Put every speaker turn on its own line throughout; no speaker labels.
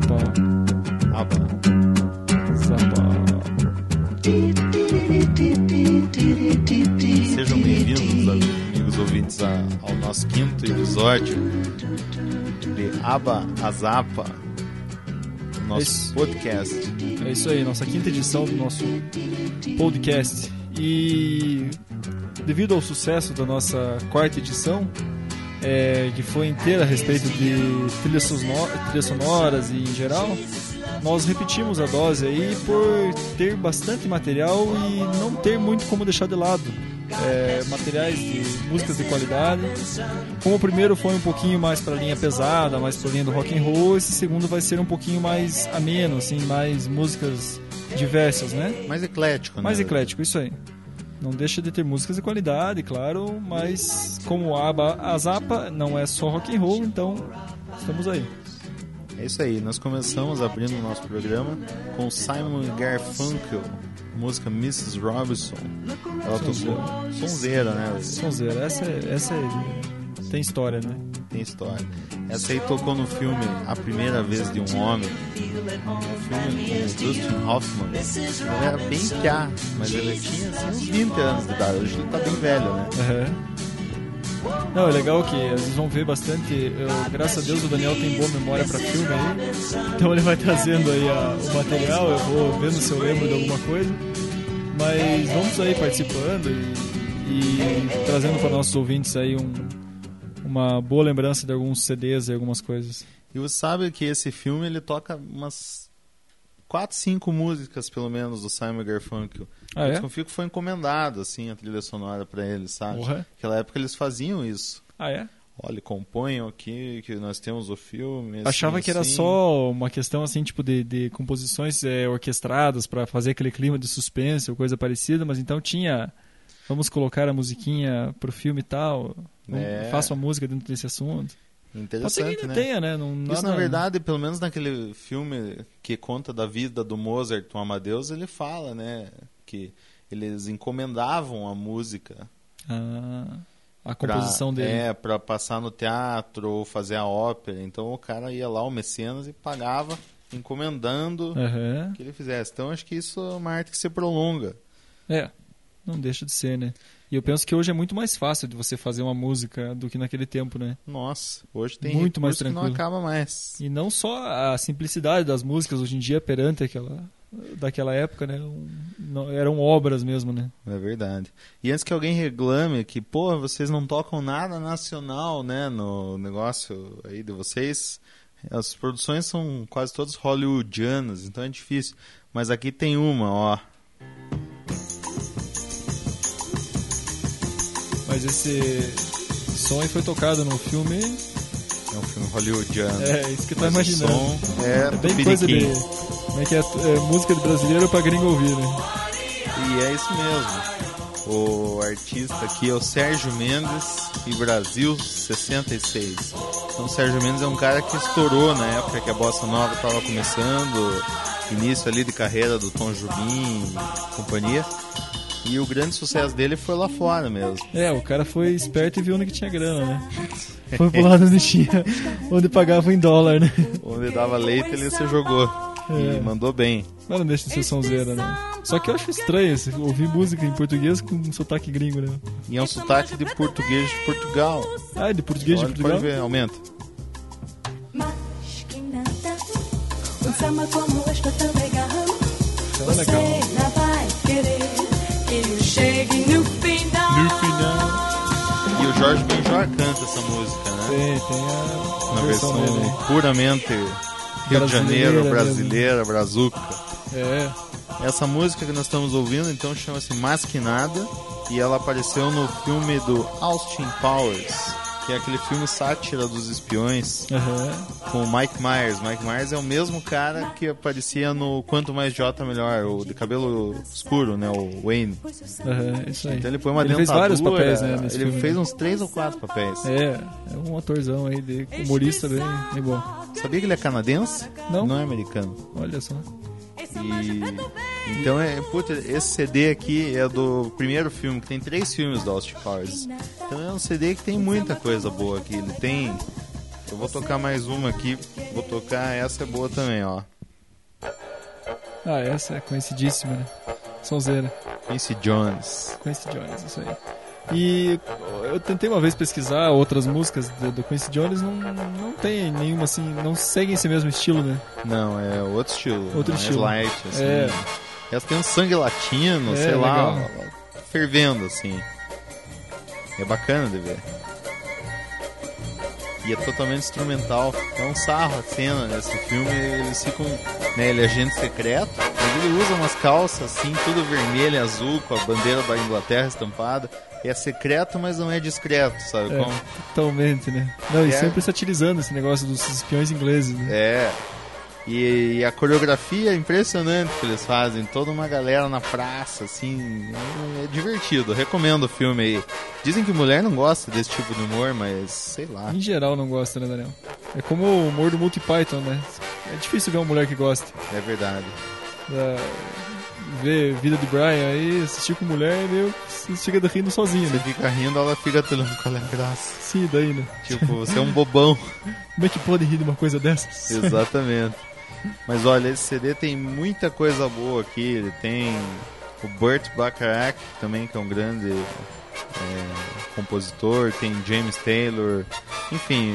Zapa.
Aba.
Zapa.
Sejam bem-vindos, amigos ouvintes, ao nosso 5º episódio de Aba a Zapa, nosso podcast.
É isso aí, nossa 5ª edição do nosso podcast. E devido ao sucesso da nossa 4ª edição, que foi inteira a respeito de trilhas sonoras e em geral, nós repetimos a dose aí por ter bastante material e não ter muito como deixar de lado. Materiais de músicas de qualidade. Como o primeiro foi um pouquinho mais para a linha pesada, mais para a linha do rock and roll, esse segundo vai ser um pouquinho mais ameno, assim, mais músicas diversas, né?
Mais eclético, né?
Mais eclético, isso aí. Não deixa de ter músicas de qualidade, claro, mas como a Zapa não é só rock and roll, então estamos aí.
É isso aí, nós começamos abrindo o nosso programa com Simon & Garfunkel, música Mrs. Robinson. Ela tocou sonzeira, né?
Sonzeira, essa tem história, né?
Tem história. Essa aí tocou no filme A Primeira Vez de um Homem, um filme com o Dustin Hoffman. Ele era bem piá, mas ele tinha assim, uns 20 anos de idade. Hoje ele tá bem velho, né?
Não, é legal que vocês vão ver bastante. Graças a Deus o Daniel tem boa memória pra filme aí, então ele vai trazendo aí o material. Eu vou vendo se eu lembro de alguma coisa, mas vamos aí participando e trazendo para nossos ouvintes aí uma boa lembrança de alguns CDs e algumas coisas.
E você sabe que esse filme ele toca umas 4, 5 músicas pelo menos do Simon & Garfunkel.
Ah, é?
Eu confio que foi encomendado assim a trilha sonora para eles, sabe?
Uhum.
Naquela época eles faziam isso.
Ah, é?
Olha, componham aqui que nós temos o filme.
Achava
assim,
que era só uma questão assim, tipo de composições orquestradas para fazer aquele clima de suspense ou coisa parecida, mas então tinha, vamos colocar a musiquinha pro filme e tal, faça uma música dentro desse assunto.
Interessante,
pode ser que
né?
tenha, né?
Isso, na verdade, pelo menos naquele filme que conta da vida do Mozart com Amadeus, ele fala, né? Que eles encomendavam a música.
A composição dele.
Para passar no teatro ou fazer a ópera. Então o cara ia lá, o mecenas, e pagava encomendando que ele fizesse. Então acho que isso é uma arte que se prolonga.
Não deixa de ser, né? E eu penso que hoje é muito mais fácil de você fazer uma música do que naquele tempo, né?
Nossa, hoje tem
muito mais tranquilo.
Que não acaba mais.
E não só a simplicidade das músicas hoje em dia perante daquela época, né? Eram obras mesmo, né?
É verdade. E antes que alguém reclame que, vocês não tocam nada nacional, né? No negócio aí de vocês, as produções são quase todas hollywoodianas, então é difícil. Mas aqui tem uma, ó. Mas
esse som aí foi tocado no filme...
É um filme hollywoodiano.
Isso que eu tô imaginando.
O som é
bem coisa de... Como é que é? Música de brasileiro pra gringo ouvir, né?
E é isso mesmo. O artista aqui é o Sérgio Mendes e Brasil 66. Então o Sérgio Mendes é um cara que estourou na época que a Bossa Nova estava começando, início ali de carreira do Tom Jobim e companhia. E o grande sucesso dele foi lá fora mesmo.
O cara foi esperto e viu onde que tinha grana, né? Foi pro lado onde pagava em dólar, né?
Onde dava leite ele se jogou. E mandou bem.
Mas não deixa de ser sonzeira, né? Só que eu acho estranho ouvir música em português com um sotaque gringo, né?
E é um sotaque de português de Portugal.
É de português de Portugal?
Pode ver, aumenta.
Então é legal. No final.
E o Jorge Benjor canta essa música, né?
Tem a
na versão
dele,
puramente Rio de Janeiro, brasileira, brazuca. Essa música que nós estamos ouvindo, então, chama-se Masquinada, e ela apareceu no filme do Austin Powers, que é aquele filme sátira dos espiões, com o Mike Myers. Mike Myers é o mesmo cara que aparecia no Quanto Mais Jota Melhor, o de cabelo escuro, né, o Wayne.
Isso aí.
Então ele põe uma
dentadura. Ele fez vários papéis, né, nesse
ele
filme.
fez uns 3 ou 4 papéis.
É um atorzão aí, de humorista bem bom.
Sabia que ele é canadense?
Não
é americano.
Olha só.
Então, esse CD aqui é do primeiro filme, que tem 3 filmes do Austin Powers. Então é um CD que tem muita coisa boa aqui. Ele tem Eu vou tocar mais uma aqui. Vou tocar, essa é boa também, ó.
Ah, essa é conhecidíssima, né? Sonzeira.
Quincy Jones,
isso aí. E eu tentei uma vez pesquisar outras músicas do Quincy Jones, não tem nenhuma assim, não seguem esse mesmo estilo, né?
Não, é outro estilo.
Outro
mais
estilo.
light, assim. Elas têm um sangue latino, sei
legal.
lá, fervendo, assim. É bacana de ver. E é totalmente instrumental. É um sarro a cena nesse filme. Eles ficam, né, ele é agente secreto, mas ele usa umas calças assim, tudo vermelho e azul, com a bandeira da Inglaterra estampada. É secreto, mas não é discreto, sabe como?
Totalmente, né? Não, e sempre satirizando esse negócio dos espiões ingleses, né?
É. E a coreografia é impressionante que eles fazem. Toda uma galera na praça, assim. É divertido. Recomendo o filme aí. Dizem que mulher não gosta desse tipo de humor, mas sei lá.
Em geral não gosta, né, Daniel? É como o humor do Monty Python, né? É difícil ver uma mulher que goste.
É verdade.
Ver Vida de Brian aí, assistir com mulher, você fica rindo sozinho,
né? Você fica rindo, ela fica falando qual é a graça.
Sim, daí, né?
Tipo, você é um bobão.
Como é que pode rir de uma coisa dessas?
Exatamente. Mas olha, esse CD tem muita coisa boa aqui. Ele tem o Burt Bacharach também, que é um grande compositor. Tem James Taylor. Enfim,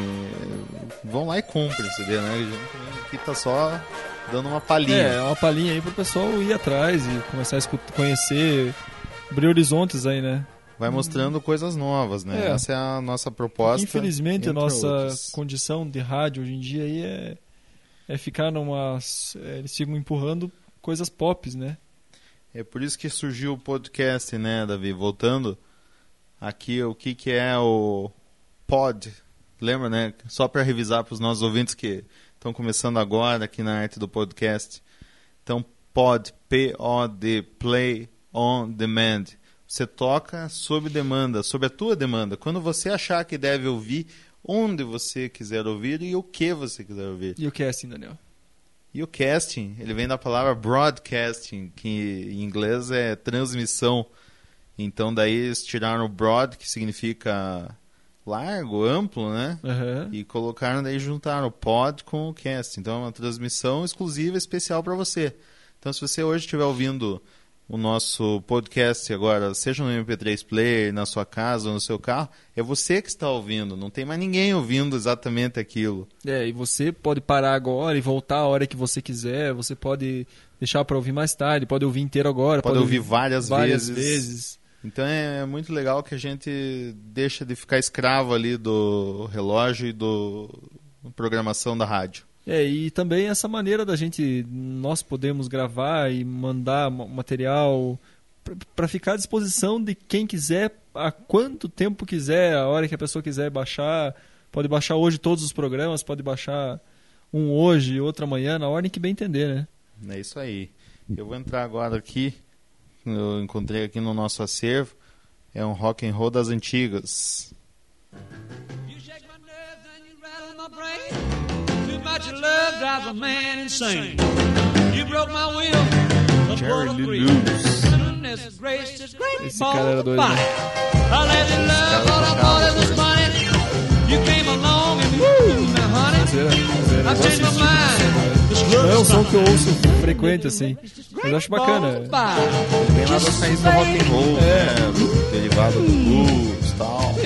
vão lá e comprem esse CD, né? A gente aqui tá só dando uma palhinha.
É uma palhinha aí pro pessoal ir atrás e começar a conhecer, abrir horizontes aí, né?
Vai mostrando coisas novas, né? Essa é a nossa proposta.
Infelizmente, a nossa condição de rádio hoje em dia aí é ficar eles ficam empurrando coisas pop, né?
É por isso que surgiu o podcast, né, Davi? Voltando aqui, o que é o pod? Lembra, né? Só para revisar para os nossos ouvintes que estão começando agora aqui na arte do podcast. Então, pod, P-O-D, play on demand. Você toca sob demanda, sob a tua demanda. Quando você achar que deve ouvir, onde você quiser ouvir e o que você quiser ouvir.
E o casting, Daniel?
E o casting, ele vem da palavra broadcasting, que em inglês é transmissão. Então daí eles tiraram o broad, que significa largo, amplo, né?
Uhum.
E colocaram, daí juntaram o pod com o casting. Então é uma transmissão exclusiva, especial para você. Então se você hoje estiver ouvindo o nosso podcast agora, seja no MP3 Player, na sua casa ou no seu carro, é você que está ouvindo, não tem mais ninguém ouvindo exatamente aquilo.
E você pode parar agora e voltar a hora que você quiser, você pode deixar para ouvir mais tarde, pode ouvir inteiro agora.
Pode ouvir várias vezes. Então é muito legal que a gente deixa de ficar escravo ali do relógio e da programação da rádio.
E também essa maneira nós podemos gravar e mandar material para ficar à disposição de quem quiser, a quanto tempo quiser, a hora que a pessoa quiser baixar. Pode baixar hoje todos os programas, pode baixar um hoje, outro amanhã, na ordem que bem entender, né?
É isso aí. Eu vou entrar agora aqui, eu encontrei aqui no nosso acervo, é um rock and roll das antigas. Jerry Lee Lewis.
Esse cara era doido, né? Não é um som que eu ouço frequente, assim, mas eu acho bacana.
Tem lá das raízes do rock and roll, derivado do blues e tal.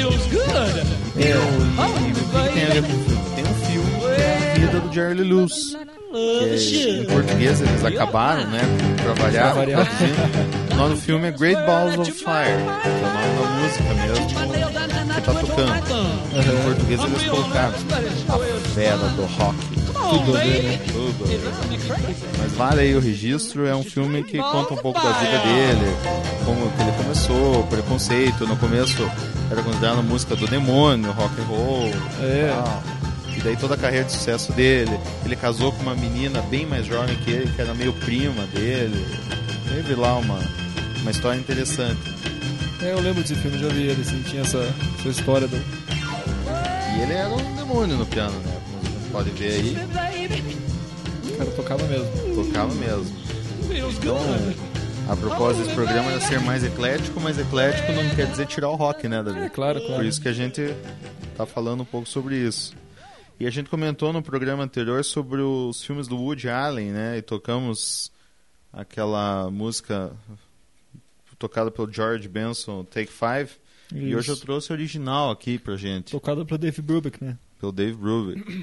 Tem um filme, a vida do Jerry Lee Lewis. Em português eles acabaram, né, pra variar, traduzindo. O nome do filme é Great Balls of Fire, que é o nome da música mesmo que tá tocando. Em português eles colocaram a fera do rock.
Tudo a ver, né?
Mas vale aí o registro, é um filme que conta um pouco da vida dele, como que ele começou, preconceito, no começo era considerado a música do demônio, rock and roll, e daí toda a carreira de sucesso dele. Ele casou com uma menina bem mais jovem que ele, que era meio prima dele. Teve lá uma história interessante.
Eu lembro desse filme, já vi ele, assim, tinha essa história do...
E ele era um demônio no piano, né? Como a gente pode ver aí.
O cara tocava mesmo.
Tocava mesmo. Então, a propósito desse programa era ser mais eclético, mas eclético não quer dizer tirar o rock, né, Davi?
Claro.
Por isso que a gente tá falando um pouco sobre isso. E a gente comentou no programa anterior sobre os filmes do Woody Allen, né? E tocamos aquela música tocada pelo George Benson, Take Five. Isso. E hoje eu trouxe a original aqui pra gente.
Tocada pelo Dave Brubeck, né?
Pelo Dave Brubeck.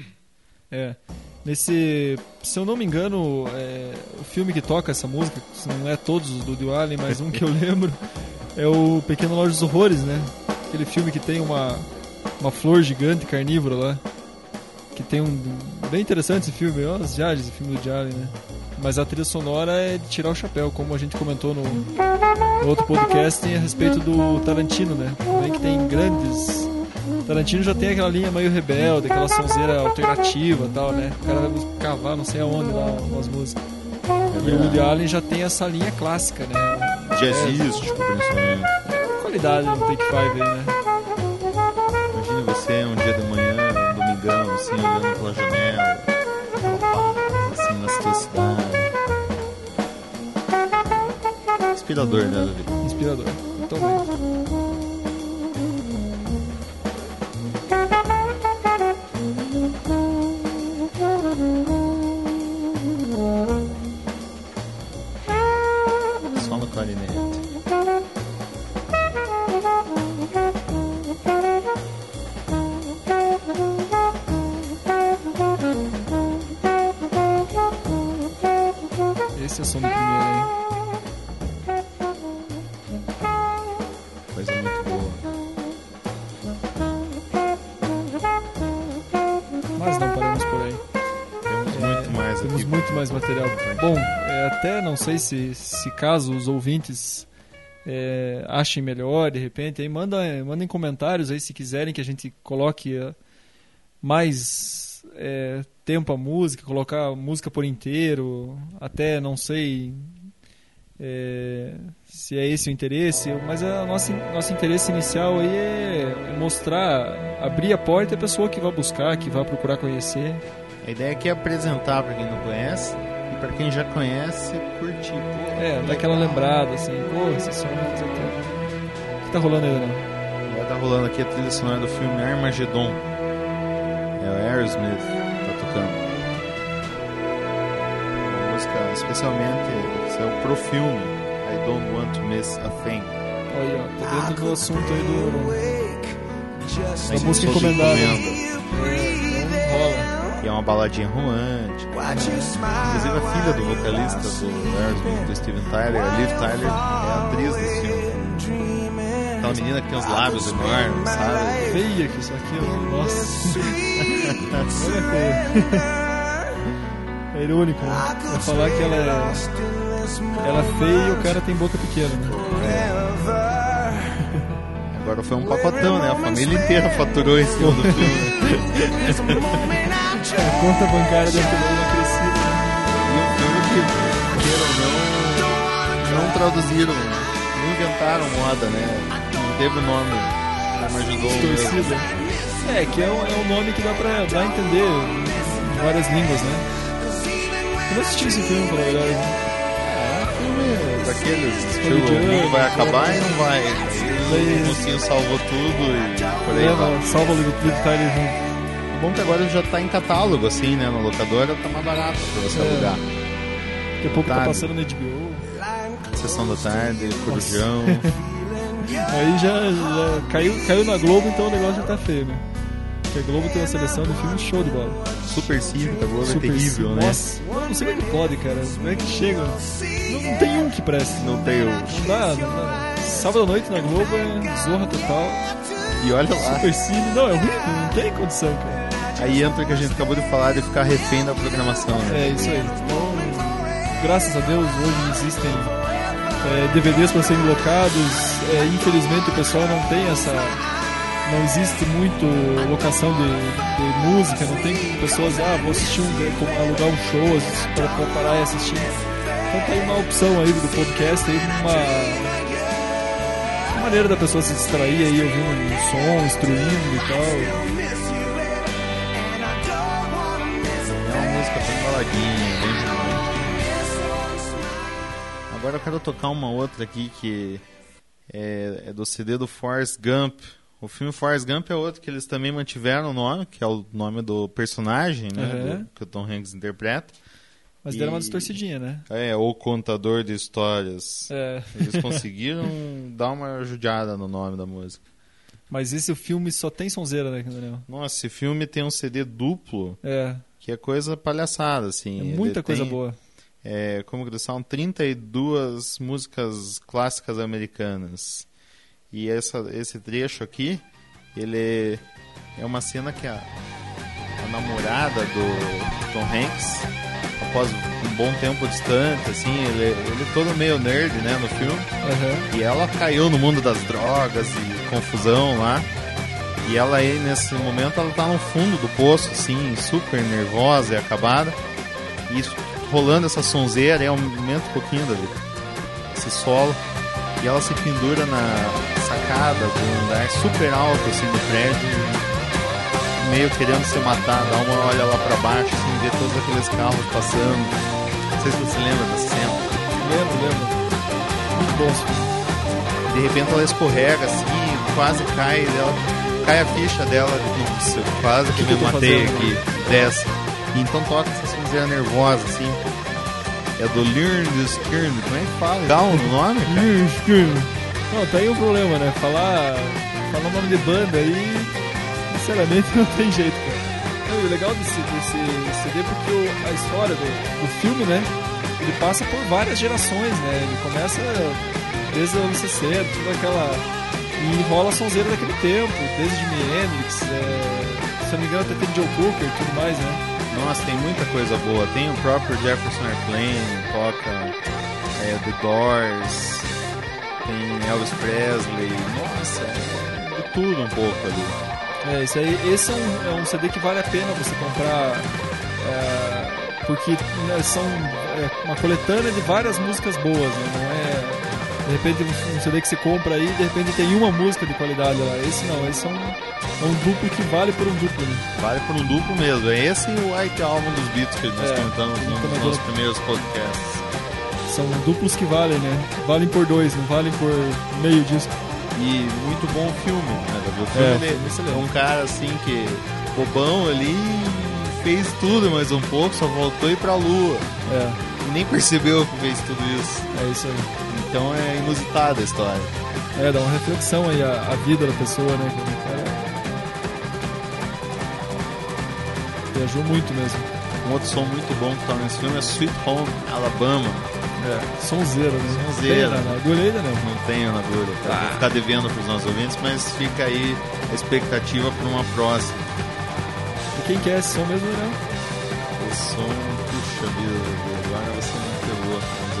Se eu não me engano, o filme que toca essa música, não é todos os do Woody Allen, mas um que eu lembro, é o Pequena Loja dos Horrores, né? Aquele filme que tem uma flor gigante carnívora lá. Que tem bem interessante esse filme, as viagens, esse filme do Woody Allen, né? Mas a trilha sonora é de tirar o chapéu, como a gente comentou no outro podcast a respeito do Tarantino, né? Também que tem grandes... Tarantino já tem aquela linha meio rebelde, aquela sonzeira alternativa e tal, né? O cara vai cavar não sei aonde lá umas músicas. E o Woody Allen já tem essa linha clássica, né?
Jazzístico, principalmente.
Qualidade no Take Five aí, né?
Imagine você um dia de manhã, um domingão, assim, olhando pela janela, aquela paz, assim, na sua cidade. Inspirador, né, David?
Inspirador, totalmente.
Só no clarinete.
Esse é o som do primeiro, hein?
Coisa muito boa.
Mas não paramos por aí.
Temos
muito mais material. Bom, até não sei se caso os ouvintes achem melhor, de repente, aí mandem comentários aí se quiserem que a gente coloque mais tempo a música, colocar a música por inteiro, até não sei se é esse o interesse, mas nosso interesse inicial aí é mostrar, abrir a porta à pessoa que vai buscar, que vai procurar conhecer.
A ideia aqui é apresentar para quem não conhece e para quem já conhece, curtir.
Dar aquela lembrada, assim, esse som não fazia tempo. O que tá rolando aí, não?
Tá rolando aqui a trilha sonora do filme Armageddon. É o Aerosmith que tá tocando. Uma música especialmente saiu pro filme I Don't Want to Miss a Thing.
Aí, ó, tá dentro do assunto aí da música encomendada. Então rola.
E é uma baladinha romântica. Inclusive a filha do vocalista do Aerosmith, do Steven Tyler, a Liv Tyler, é a atriz desse filme. Aquela menina que tem os lábios enormes, sabe?
Feia que isso aqui, nossa. Olha feia. É irônico, né? Vai falar que ela é feia e o cara tem boca pequena, né?
Agora foi um pacotão, né? A família inteira faturou esse filme do filme.
A conta bancária deve ter dado uma crescida.
E um filme que, queiram ou não traduziram, não inventaram moda, né? Não teve o nome, mas ajudou.
Distorcida. Que é um nome que dá pra dar a entender em várias línguas, né? Eu não assisti esse filme, pela verdade.
Daqueles estilo, o mundo vai acabar e não vai. Aí o mocinho salvou tudo e por aí vai.
Salva o Liv Tyler junto.
É bom que agora já tá em catálogo, assim, né? Na locadora tá mais barato pra você alugar.
Daqui a pouco tá passando no HBO.
Sessão da tarde, Corujão.
Aí já caiu na Globo, então o negócio já tá feio, né? Porque a Globo tem uma seleção de filmes show de bola.
Super cívica, a Globo é terrível, né?
Nossa, não sei como é que pode, cara. Como é que chega? Não tem um que preste.
Não tem um.
Não dá. Sábado à noite na Globo é zorra total.
E olha lá.
Super cine. Não, é horrível, não tem condição, cara.
Aí entra o que a gente acabou de falar de ficar refém da programação, né?
É isso aí. Então, graças a Deus, hoje existem DVDs para serem locados. Infelizmente o pessoal não tem essa... Não existe muito locação de música, não tem pessoas, vou assistir alugar um show para parar e assistir. Então tem uma opção aí do podcast, aí uma maneira da pessoa se distrair aí, ouvindo um som, instruindo e tal.
É uma música bem baladinha, bem romântica. Agora eu quero tocar uma outra aqui que é do CD do Forrest Gump, O filme Forrest Gump é outro que eles também mantiveram o nome, que é o nome do personagem, né? Que o Tom Hanks interpreta.
Mas deram uma distorcidinha, né?
O contador de histórias. Eles conseguiram dar uma judiada no nome da música.
Mas esse filme só tem sonzeira, né, Daniel?
Nossa, esse filme tem um CD duplo, que é coisa palhaçada, assim.
É muita coisa boa.
Como que são 32 músicas clássicas americanas. E esse trecho aqui, ele é uma cena que a namorada do Tom Hanks, após um bom tempo distante, assim, ele todo meio nerd, né, no filme. E ela caiu no mundo das drogas e confusão lá. E ela aí, nesse momento, ela tá no fundo do poço, assim, super nervosa e acabada. E isso, rolando essa sonzeira, aumenta um pouquinho da vida. Esse solo. E ela se pendura na sacada de um andar super alto, assim, do prédio, meio querendo se matar, dá uma olha lá pra baixo, assim, ver todos aqueles carros passando. Não sei se você lembra dessa cena.
Lembro. Muito bom.
De repente ela escorrega, assim, quase cai a ficha dela, nossa, quase que me matei aqui, desce. E então toca essa sonzeira nervosa, assim. É do Learn Skirn, como é que fala? Dá um nome?
Learn Skirn. Não, tá aí um problema, né? Falar o nome de banda aí, sinceramente, não tem jeito, cara. O legal desse CD é porque a história do filme, né? Ele passa por várias gerações, né? Ele começa desde os anos 60, toda aquela... E rola a sonzeira daquele tempo, desde Jimi Hendrix, se não me engano até tem Joe Cocker e tudo mais, né?
Nossa, tem muita coisa boa. Tem o próprio Jefferson Airplane, toca The Doors, tem Elvis Presley. Nossa, de tudo um pouco ali.
Esse é um CD que vale a pena você comprar, porque são uma coletânea de várias músicas boas, né? Não é de repente um CD que você compra aí, de repente tem uma música de qualidade lá. Esse não, esse é um duplo que vale por um duplo, né?
Vale por um duplo mesmo. É esse e o White Album dos Beatles que nós comentamos nos nossos primeiros podcasts.
São duplos que valem, né? Valem por dois, não valem por meio disco.
E muito bom filme, né? O filme é um cara assim que bobão ali, fez tudo mais um pouco, só voltou a ir pra lua. E nem percebeu que fez tudo isso.
É isso aí.
Então é inusitada a história.
Dá uma reflexão aí a vida da pessoa, né? O cara viajou muito mesmo.
Um outro som muito bom que tá nesse filme é Sweet Home Alabama.
Sonzeira, né?
Sonzeira.
Tem na agulha ainda, né?
Não tenho na agulha, tá? Vou ficar devendo pros nossos ouvintes, mas fica aí a expectativa para uma próxima.
E quem quer esse som mesmo, né?
Esse som, puxa vida, agora você não pegou, mas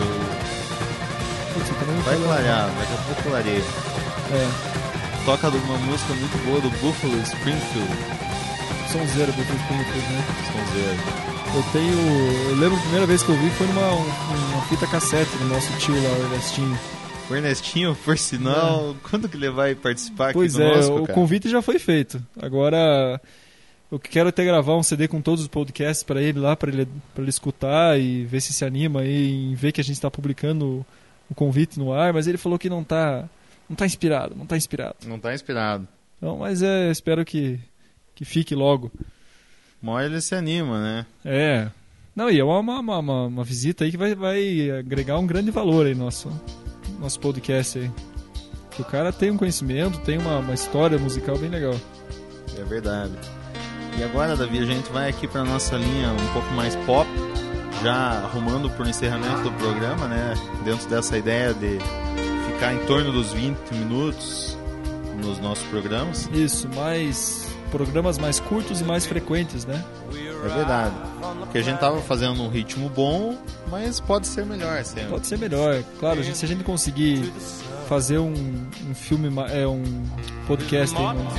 vai clarear, daqui a pouco clareia. Toca uma música muito boa do Buffalo Springfield.
Sonzeira, Buffalo Springfield, né?
Sonzeira.
Eu lembro a primeira vez que eu vi foi numa fita cassete do nosso tio lá, o Ernestinho.
O Ernestinho, por sinal, quando que ele vai participar
aqui
conosco,
o convite já foi feito. Agora, eu quero até gravar um CD com todos os podcasts para ele lá, para ele escutar e ver se anima aí, em ver que a gente está publicando o convite no ar, mas ele falou que não tá inspirado.
Não tá inspirado.
Não, mas espero que fique logo.
Uma hora ele se anima, né?
Não, e é uma visita aí que vai agregar um grande valor aí no nosso podcast aí. Que o cara tem um conhecimento, tem uma história musical bem legal.
É verdade. E agora, Davi, a gente vai aqui pra nossa linha um pouco mais pop, já arrumando pro encerramento do programa, né? Dentro dessa ideia de ficar em torno dos 20 minutos nos nossos programas.
Isso, programas mais curtos e mais frequentes, né?
É verdade. Porque a gente tava fazendo um ritmo bom, mas pode ser melhor sempre.
Pode ser melhor. Claro, se a gente conseguir fazer um filme, um podcast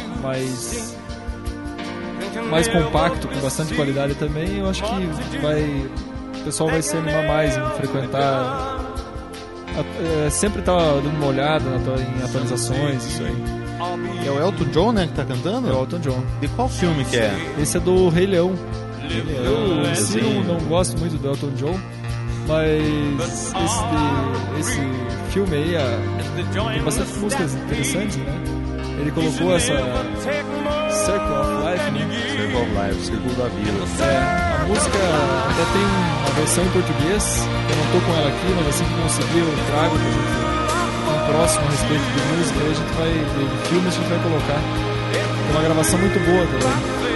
mais compacto, com bastante qualidade também, eu acho que o pessoal vai se animar mais em frequentar. Sempre tá dando uma olhada em atualizações, isso aí.
É o Elton John, né, que tá cantando?
É o Elton John.
De qual filme que é?
Esse é do Rei Leão. Eu não gosto muito do Elton John, mas esse filme aí tem bastante músicas interessantes, né? ele colocou essa Circle of Life, né?
Circle of Life, Círculo da Vida.
A música até tem uma versão em português, eu não tô com ela aqui, mas assim que conseguir eu trago pra gente um próximo a respeito de música, aí a gente vai, de filmes a gente vai colocar. É uma gravação muito boa também.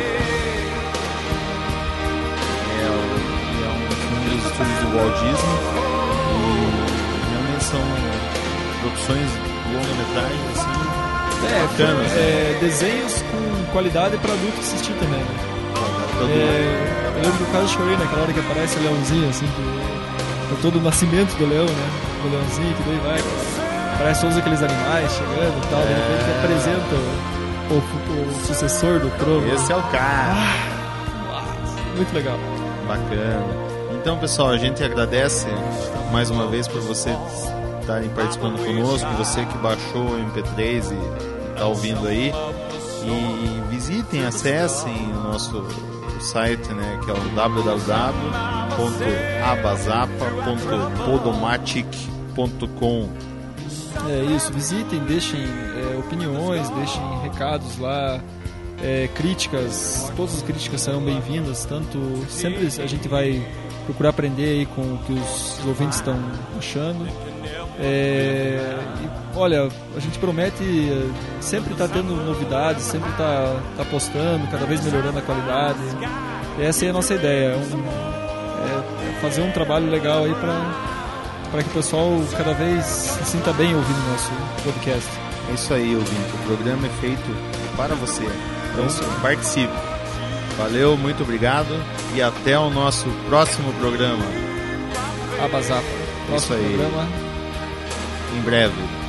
É um filme dos estúdios do Walt Disney e realmente são produções de longa-metragem, assim, bacanas.
Desenhos com qualidade para adulto assistir também, né? Eu lembro do caso, chorei naquela hora que aparece o leãozinho, assim, que é todo o nascimento do leão, né? Do leãozinho, que daí vai, aparece todos aqueles animais chegando e tal, de repente apresenta o sucessor do trono.
Esse é o cara.
Muito legal.
Bacana. Então, pessoal, a gente agradece mais uma vez por vocês estarem participando conosco, você que baixou o MP3 e está ouvindo aí. E visitem, acessem o nosso site, né, que é o www.abazapa.podomatic.com.
É isso, visitem, deixem opiniões, deixem recados lá, críticas, todas as críticas serão bem-vindas, tanto sempre a gente vai procurar aprender aí com o que os ouvintes estão achando. E, olha, a gente promete sempre estar tendo novidades, sempre estar postando, cada vez melhorando a qualidade. E essa é a nossa ideia, fazer um trabalho legal aí para que o pessoal cada vez se sinta bem ouvindo o nosso podcast.
É isso aí, ouvinte. O programa é feito para você. Então, participe. Valeu, muito obrigado e até o nosso próximo programa.
Abazapa. Próximo programa.
Em breve.